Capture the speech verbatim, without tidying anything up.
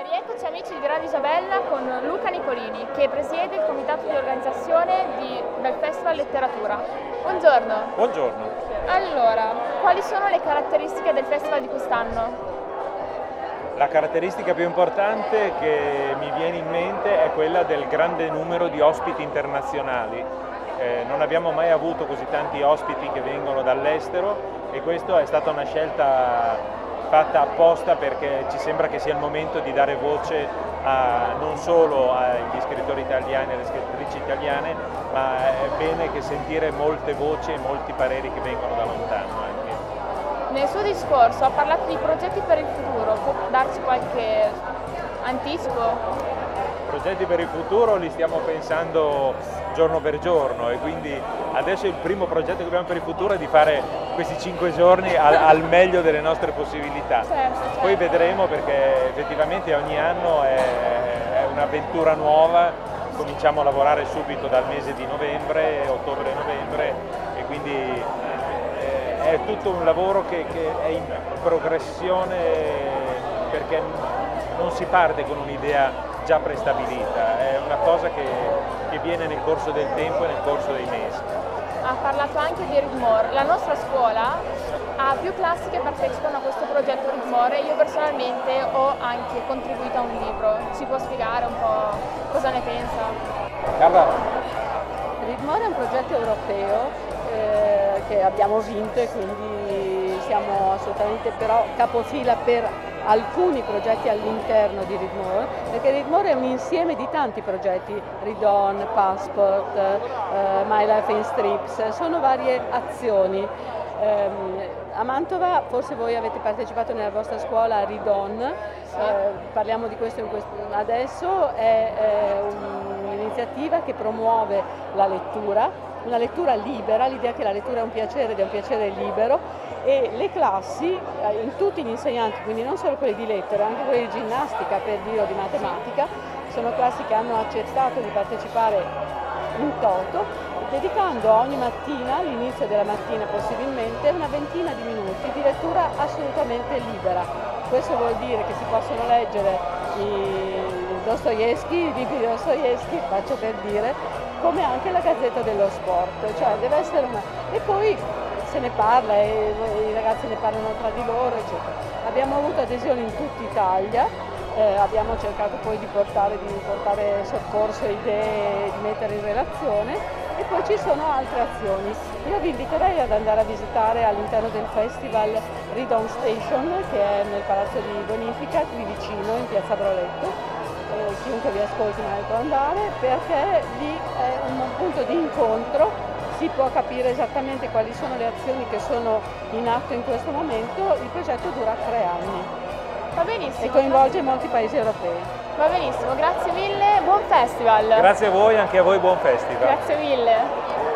E rieccoci amici di Radio Isabella con Luca Nicolini, che presiede il comitato di organizzazione di, del Festival Letteratura. Buongiorno. Buongiorno. Allora, quali sono le caratteristiche del festival di quest'anno? La caratteristica più importante che mi viene in mente è quella del grande numero di ospiti internazionali. Eh, non abbiamo mai avuto così tanti ospiti che vengono dall'estero e questa è stata una scelta fatta apposta perché ci sembra che sia il momento di dare voce a, non solo agli scrittori italiani e alle scrittrici italiane, ma è bene che sentire molte voci e molti pareri che vengono da lontano anche. Nel suo discorso ha parlato di progetti per il futuro, può darci qualche anticipo? Progetti per il futuro li stiamo pensando giorno per giorno e quindi adesso il primo progetto che abbiamo per il futuro è di fare questi cinque giorni al, al meglio delle nostre possibilità. Certo, certo. Poi vedremo perché effettivamente ogni anno è, è un'avventura nuova, cominciamo a lavorare subito dal mese di novembre, ottobre-novembre e quindi è, è tutto un lavoro che, che è in progressione perché non si parte con un'idea già prestabilita, è una cosa che, che viene nel corso del tempo e nel corso dei mesi. Ha parlato anche di Read More. La nostra scuola ha più classi che partecipano a questo progetto Read More e io personalmente ho anche contribuito a un libro. Ci può spiegare un po' cosa ne pensa? Carla. Read More è un progetto europeo eh, che abbiamo vinto e quindi siamo assolutamente però capofila per alcuni progetti all'interno di Read More, perché Read More è un insieme di tanti progetti, Read On, Passport, uh, My Life in Strips, sono varie azioni. Um, a Mantova forse voi avete partecipato nella vostra scuola a Read On, uh, parliamo di questo, in questo adesso, è, è un'iniziativa che promuove la lettura, una lettura libera, l'idea che la lettura è un piacere ed è un piacere libero e le classi, in tutti gli insegnanti, quindi non solo quelli di lettere, anche quelli di ginnastica per dire o di matematica, sono classi che hanno accettato di partecipare in toto, dedicando ogni mattina, all'inizio della mattina possibilmente, una ventina di minuti di lettura assolutamente libera. Questo vuol dire che si possono leggere i Dostoevskij, i libri di Dostoevskij, faccio per dire, come anche la Gazzetta dello Sport, cioè deve essere una... e poi se ne parla e i ragazzi ne parlano tra di loro, eccetera. Abbiamo avuto adesioni in tutta Italia, eh, abbiamo cercato poi di portare, di portare soccorso, idee, di mettere in relazione e poi ci sono altre azioni. Io vi inviterei ad andare a visitare all'interno del festival Read On Station, che è nel Palazzo di Bonifica, qui vicino, in piazza Broletto. Eh, chiunque vi ascolti magari può andare, perché lì è un punto di incontro, si può capire esattamente quali sono le azioni che sono in atto in questo momento. Il progetto dura tre anni. Va benissimo. E coinvolge molti paesi europei. Va benissimo, grazie mille, buon festival. Grazie a voi, anche a voi buon festival. Grazie mille.